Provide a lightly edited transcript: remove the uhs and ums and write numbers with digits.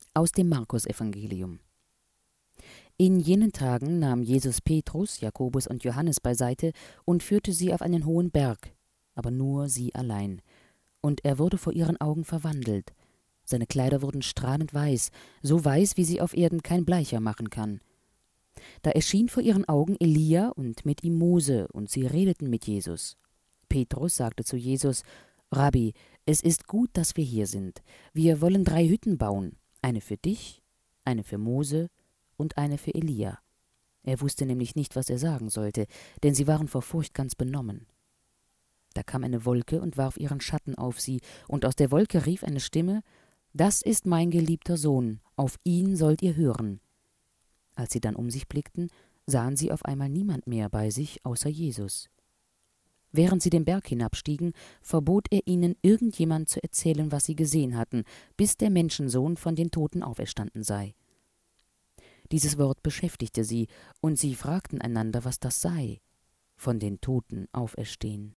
Aus dem Markusevangelium. In jenen Tagen nahm Jesus Petrus, Jakobus und Johannes beiseite und führte sie auf einen hohen Berg, aber nur sie allein. Und er wurde vor ihren Augen verwandelt. Seine Kleider wurden strahlend weiß, so weiß, wie sie auf Erden kein Bleicher machen kann. Da erschien vor ihren Augen Elia und mit ihm Mose, und sie redeten mit Jesus. Petrus sagte zu Jesus: Rabbi, es ist gut, dass wir hier sind. Wir wollen 3 Hütten bauen, eine für dich, eine für Mose und eine für Elia. Er wusste nämlich nicht, was er sagen sollte, denn sie waren vor Furcht ganz benommen. Da kam eine Wolke und warf ihren Schatten auf sie, und aus der Wolke rief eine Stimme: Das ist mein geliebter Sohn, auf ihn sollt ihr hören. Als sie dann um sich blickten, sahen sie auf einmal niemand mehr bei sich außer Jesus. Während sie den Berg hinabstiegen, verbot er ihnen, irgendjemand zu erzählen, was sie gesehen hatten, bis der Menschensohn von den Toten auferstanden sei. Dieses Wort beschäftigte sie, und sie fragten einander, was das sei, von den Toten auferstehen.